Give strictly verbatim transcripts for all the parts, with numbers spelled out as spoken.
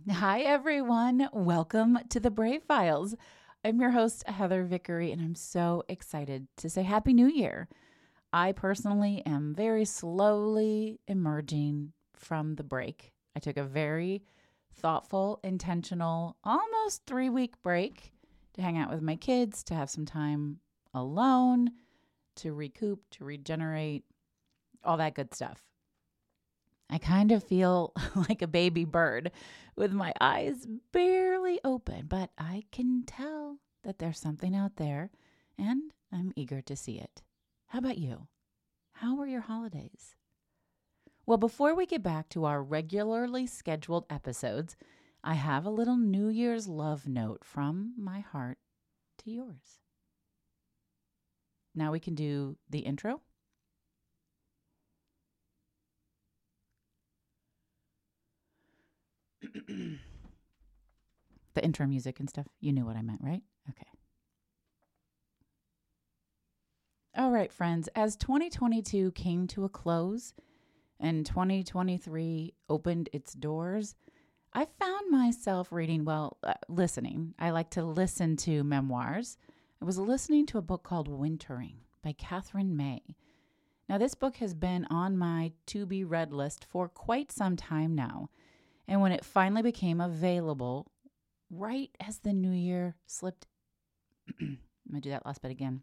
Hi, everyone. Welcome to the Brave Files. I'm your host, Heather Vickery, and I'm so excited to say Happy New Year. I personally am very slowly emerging from the break. I took a very thoughtful, intentional, almost three week break to hang out with my kids, to have some time alone, to recoup, to regenerate, all that good stuff. I kind of feel like a baby bird with my eyes barely open, but I can tell that there's something out there and I'm eager to see it. How about you? How were your holidays? Well, before we get back to our regularly scheduled episodes, I have a little New Year's love note from my heart to yours. Now we can do the intro. The intro music and stuff. You knew what I meant, right? Okay. All right, friends. As twenty twenty-two came to a close and twenty twenty-three opened its doors, I found myself reading, well, uh, listening. I like to listen to memoirs. I was listening to a book called Wintering by Katherine May. Now, this book has been on my to-be-read list for quite some time now. And when it finally became available, right as the new year slipped, I'm going to do that last bit again.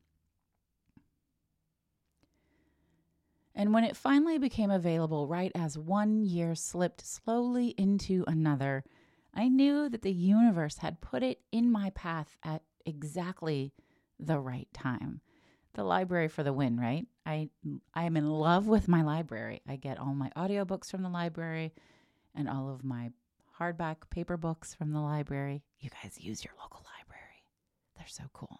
And when it finally became available, right as one year slipped slowly into another, I knew that the universe had put it in my path at exactly the right time. The library for the win, right? I I am in love with my library. I get all my audiobooks from the library and all of my hardback paper books from the library. You guys use your local library. They're so cool.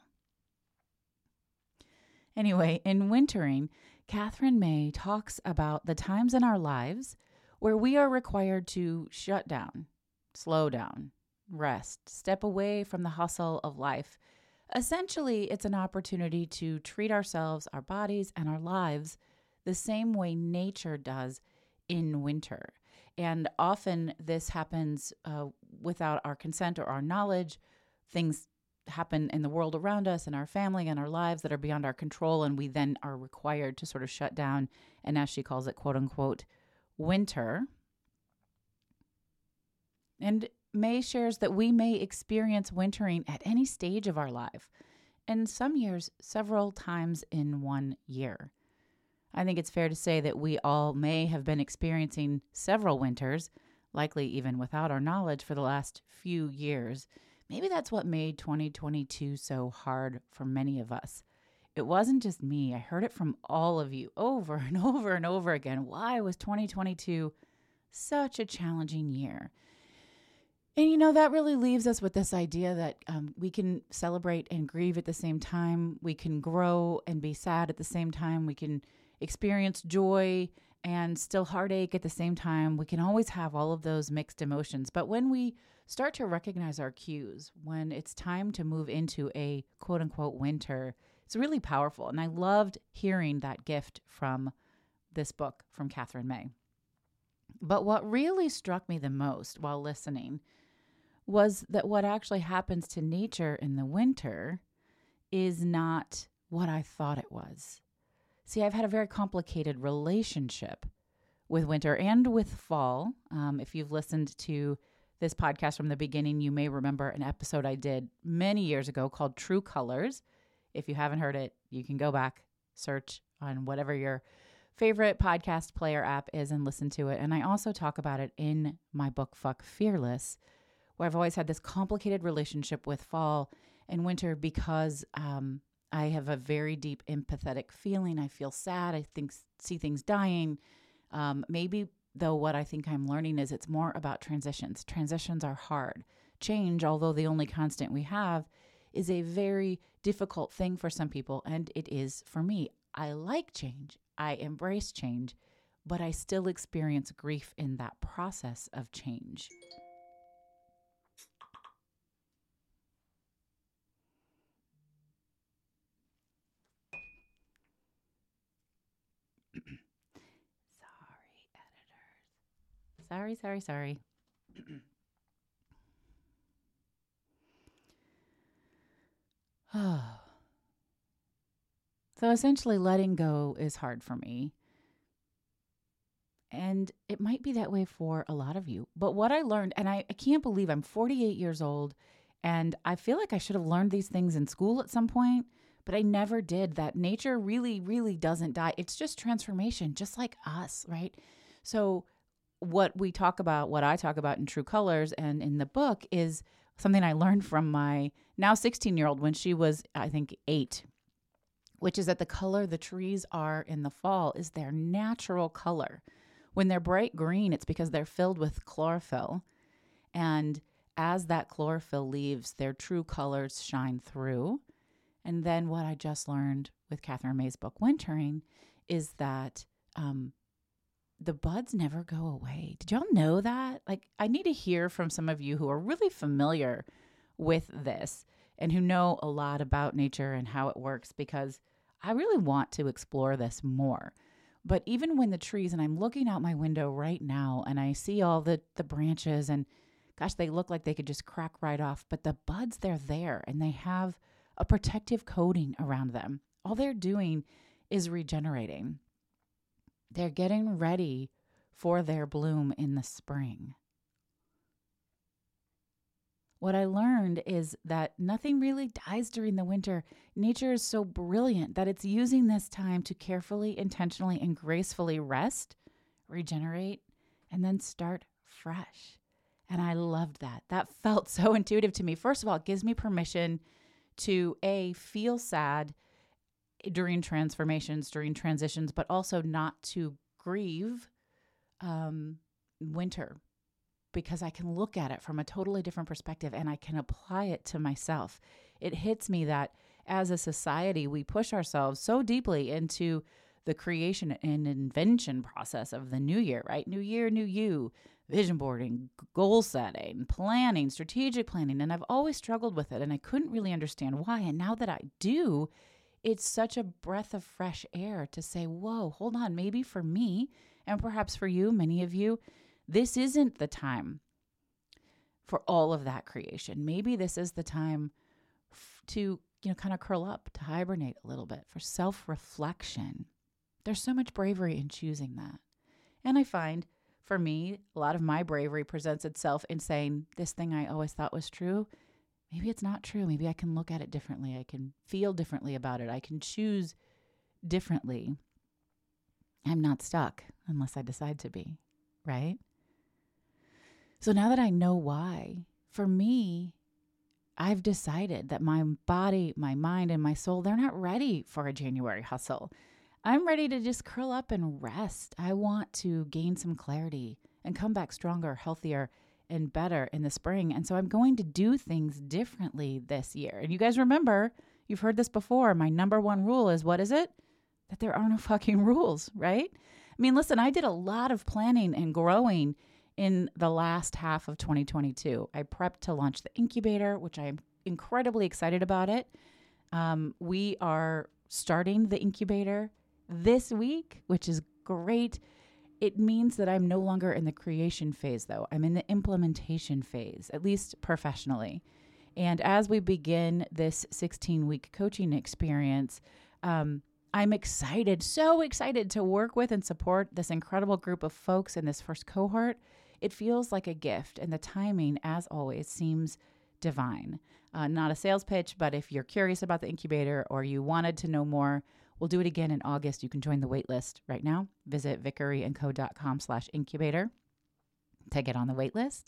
Anyway, in Wintering, Katherine May talks about the times in our lives where we are required to shut down, slow down, rest, step away from the hustle of life. Essentially, it's an opportunity to treat ourselves, our bodies, and our lives the same way nature does in winter. And often this happens uh, without our consent or our knowledge. Things happen in the world around us, in our family, and our lives that are beyond our control, and we then are required to sort of shut down, and as she calls it, quote unquote, winter. And May shares that we may experience wintering at any stage of our life, and some years several times in one year. I think it's fair to say that we all may have been experiencing several winters, likely even without our knowledge, for the last few years. Maybe that's what made twenty twenty-two so hard for many of us. It wasn't just me. I heard it from all of you over and over and over again. Why was twenty twenty-two such a challenging year? And, you know, that really leaves us with this idea that um, we can celebrate and grieve at the same time. We can grow and be sad at the same time. We can experience joy and still heartache at the same time. We can always have all of those mixed emotions. But when we start to recognize our cues, when it's time to move into a quote unquote winter, it's really powerful. And I loved hearing that gift from this book from Katherine May. But what really struck me the most while listening was that what actually happens to nature in the winter is not what I thought it was. See, I've had a very complicated relationship with winter and with fall. Um, if you've listened to this podcast from the beginning, you may remember an episode I did many years ago called True Colors. If you haven't heard it, you can go back, search on whatever your favorite podcast player app is and listen to it. And I also talk about it in my book, Fuck Fearless, where I've always had this complicated relationship with fall and winter because um, I have a very deep empathetic feeling. I feel sad. I think see things dying. Um, maybe, though, what I think I'm learning is it's more about transitions. Transitions are hard. Change, although the only constant we have, is a very difficult thing for some people, and it is for me. I like change. I embrace change, but I still experience grief in that process of change. Sorry, editors. Sorry, sorry, sorry. So essentially, letting go is hard for me. And it might be that way for a lot of you. But what I learned, and I, I can't believe I'm forty-eight years old, and I feel like I should have learned these things in school at some point, but I never did. That nature really, really doesn't die. It's just transformation, just like us, right? So what we talk about, what I talk about in True Colors and in the book is something I learned from my now sixteen-year-old when she was, I think, eight, which is that the color the trees are in the fall is their natural color. When they're bright green, it's because they're filled with chlorophyll. And as that chlorophyll leaves, their true colors shine through. And then what I just learned with Catherine May's book, Wintering, is that um, the buds never go away. Did y'all know that? Like, I need to hear from some of you who are really familiar with this and who know a lot about nature and how it works, because I really want to explore this more. But even when the trees, and I'm looking out my window right now and I see all the, the branches and gosh, they look like they could just crack right off, but the buds, they're there and they have a protective coating around them. All they're doing is regenerating. They're getting ready for their bloom in the spring. What I learned is that nothing really dies during the winter. Nature is so brilliant that it's using this time to carefully, intentionally, and gracefully rest, regenerate, and then start fresh. And I loved that. That felt so intuitive to me. First of all, it gives me permission to, A, feel sad during transformations, during transitions, but also not to grieve um, winter, because I can look at it from a totally different perspective and I can apply it to myself. It hits me that as a society, we push ourselves so deeply into the creation and invention process of the new year, right? New year, new you, vision boarding, goal setting, planning, strategic planning. And I've always struggled with it and I couldn't really understand why. And now that I do, it's such a breath of fresh air to say, whoa, hold on, maybe for me, and perhaps for you, many of you, this isn't the time for all of that creation. Maybe this is the time f- to, you know, kind of curl up, to hibernate a little bit, for self-reflection. There's so much bravery in choosing that. And I find, for me, a lot of my bravery presents itself in saying, this thing I always thought was true, maybe it's not true. Maybe I can look at it differently. I can feel differently about it. I can choose differently. I'm not stuck unless I decide to be, right? So now that I know why, for me, I've decided that my body, my mind, and my soul, they're not ready for a January hustle. I'm ready to just curl up and rest. I want to gain some clarity and come back stronger, healthier, and better in the spring. And so I'm going to do things differently this year. And you guys remember, you've heard this before. My number one rule is, what is it? That there are no fucking rules, right? I mean, listen, I did a lot of planning and growing in the last half of twenty twenty-two. I prepped to launch the incubator, which I am incredibly excited about it. Um, we are starting the incubator this week, which is great. It means that I'm no longer in the creation phase, though. I'm in the implementation phase, at least professionally. And as we begin this sixteen-week coaching experience, um, I'm excited, so excited to work with and support this incredible group of folks in this first cohort. It feels like a gift, and the timing, as always, seems divine. Uh, not a sales pitch, but if you're curious about the incubator or you wanted to know more, we'll do it again in August. You can join the wait list right now. Visit vickeryandco.com slash incubator to get on the wait list.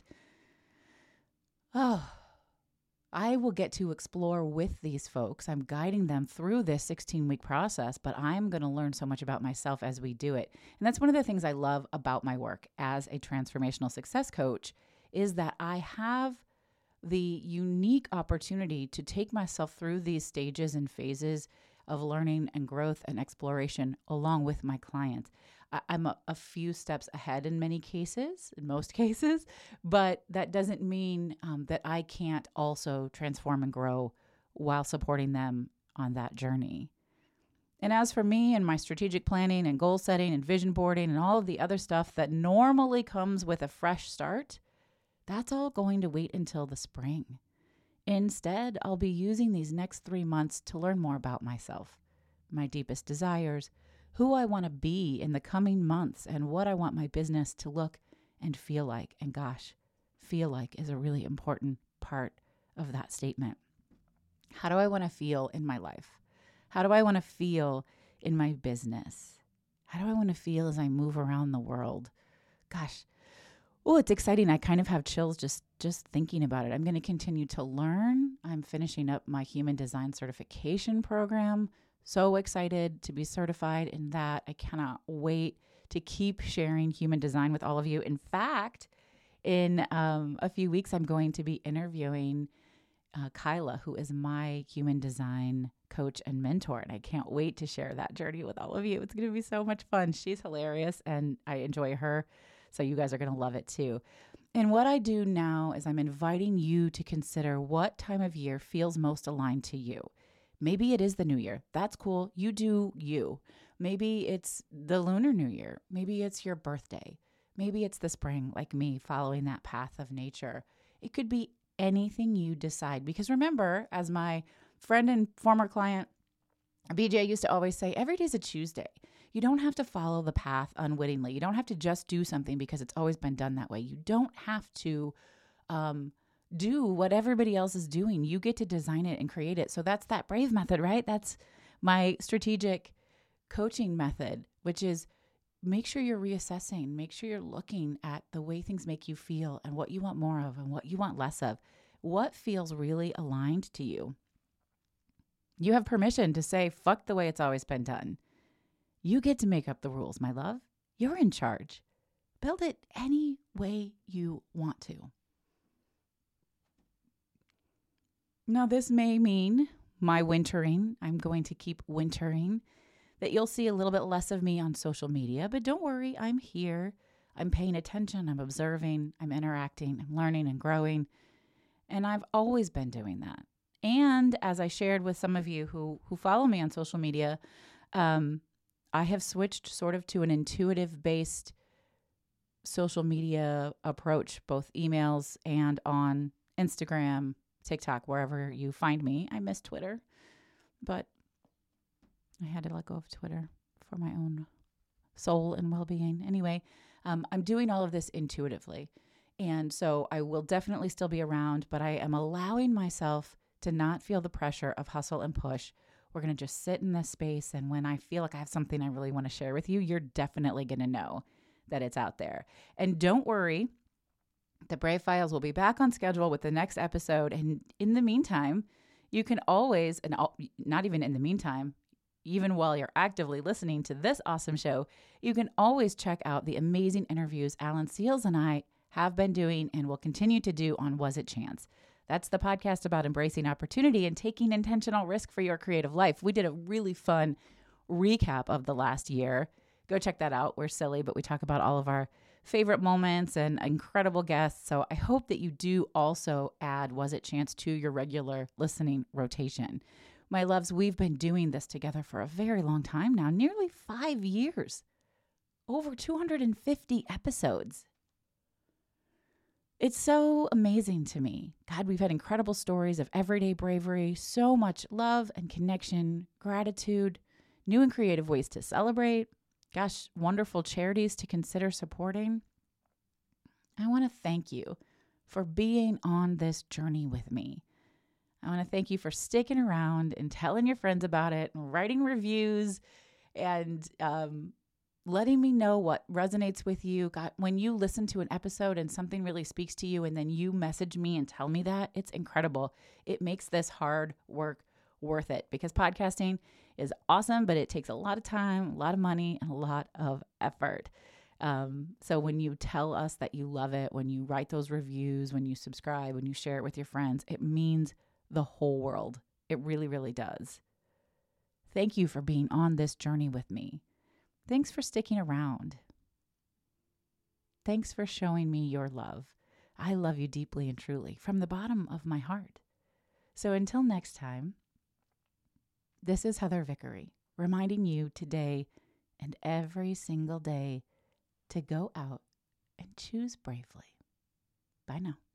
Oh, I will get to explore with these folks. I'm guiding them through this sixteen-week process, but I'm going to learn so much about myself as we do it. And that's one of the things I love about my work as a transformational success coach, is that I have the unique opportunity to take myself through these stages and phases of learning and growth and exploration along with my clients. I- I'm a, a few steps ahead in many cases, in most cases, but that doesn't mean um, that I can't also transform and grow while supporting them on that journey. And as for me and my strategic planning and goal setting and vision boarding and all of the other stuff that normally comes with a fresh start, that's all going to wait until the spring. Instead, I'll be using these next three months to learn more about myself, my deepest desires, who I want to be in the coming months, and what I want my business to look and feel like. And gosh, feel like is a really important part of that statement. How do I want to feel in my life? How do I want to feel in my business? How do I want to feel as I move around the world? Gosh, oh, it's exciting. I kind of have chills just, just thinking about it. I'm going to continue to learn. I'm finishing up my human design certification program. So excited to be certified in that. I cannot wait to keep sharing human design with all of you. In fact, in um, a few weeks, I'm going to be interviewing uh, Kyla, who is my human design coach and mentor. And I can't wait to share that journey with all of you. It's going to be so much fun. She's hilarious and I enjoy her. So you guys are going to love it too. And what I do now is I'm inviting you to consider what time of year feels most aligned to you. Maybe it is the new year. That's cool. You do you. Maybe it's the lunar new year. Maybe it's your birthday. Maybe it's the spring, like me, following that path of nature. It could be anything you decide. Because remember, as my friend and former client, B J, used to always say, every day's a Tuesday. You don't have to follow the path unwittingly. You don't have to just do something because it's always been done that way. You don't have to um, do what everybody else is doing. You get to design it and create it. So that's that brave method, right? That's my strategic coaching method, which is make sure you're reassessing. Make sure you're looking at the way things make you feel and what you want more of and what you want less of. What feels really aligned to you? You have permission to say, fuck the way it's always been done. You get to make up the rules, my love. You're in charge. Build it any way you want to. Now, this may mean my wintering. I'm going to keep wintering. That you'll see a little bit less of me on social media. But don't worry, I'm here. I'm paying attention. I'm observing. I'm interacting. I'm learning and growing. And I've always been doing that. And as I shared with some of you who, who follow me on social media, um, I have switched sort of to an intuitive-based social media approach, both emails and on Instagram, TikTok, wherever you find me. I miss Twitter, but I had to let go of Twitter for my own soul and well-being. Anyway, um, I'm doing all of this intuitively. And so I will definitely still be around, but I am allowing myself to not feel the pressure of hustle and push. We're going to just sit in this space. And when I feel like I have something I really want to share with you, you're definitely going to know that it's out there. And don't worry, the Brave Files will be back on schedule with the next episode. And in the meantime, you can always, and not even in the meantime, even while you're actively listening to this awesome show, you can always check out the amazing interviews Alan Seals and I have been doing and will continue to do on Was It Chance. That's the podcast about embracing opportunity and taking intentional risk for your creative life. We did a really fun recap of the last year. Go check that out. We're silly, but we talk about all of our favorite moments and incredible guests. So I hope that you do also add Was It Chance to your regular listening rotation. My loves, we've been doing this together for a very long time now, nearly five years, over two hundred fifty episodes. It's so amazing to me. God, we've had incredible stories of everyday bravery, so much love and connection, gratitude, new and creative ways to celebrate. Gosh, wonderful charities to consider supporting. I want to thank you for being on this journey with me. I want to thank you for sticking around and telling your friends about it and writing reviews and um, letting me know what resonates with you. God, when you listen to an episode and something really speaks to you and then you message me and tell me that, it's incredible. It makes this hard work worth it because podcasting is awesome, but it takes a lot of time, a lot of money, and a lot of effort. Um, so when you tell us that you love it, when you write those reviews, when you subscribe, when you share it with your friends, it means the whole world. It really, really does. Thank you for being on this journey with me. Thanks for sticking around. Thanks for showing me your love. I love you deeply and truly from the bottom of my heart. So until next time, this is Heather Vickery, reminding you today and every single day to go out and choose bravely. Bye now.